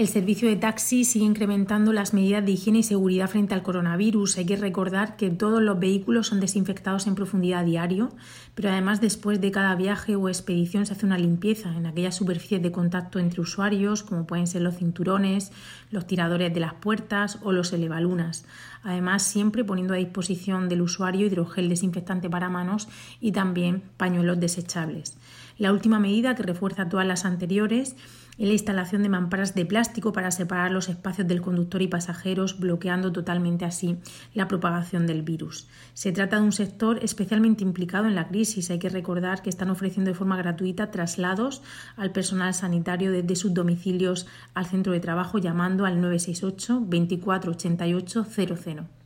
El servicio de taxi sigue incrementando las medidas de higiene y seguridad frente al coronavirus. Hay que recordar que todos los vehículos son desinfectados en profundidad a diario, pero además después de cada viaje o expedición se hace una limpieza en aquellas superficies de contacto entre usuarios, como pueden ser los cinturones, los tiradores de las puertas o los elevalunas. Además, siempre poniendo a disposición del usuario hidrogel desinfectante para manos y también pañuelos desechables. La última medida, que refuerza todas las anteriores, es la instalación de mamparas de plástico para separar los espacios del conductor y pasajeros, bloqueando totalmente así la propagación del virus. Se trata de un sector especialmente implicado en la crisis. Hay que recordar que están ofreciendo de forma gratuita traslados al personal sanitario desde sus domicilios al centro de trabajo llamando al 968 24 88 00.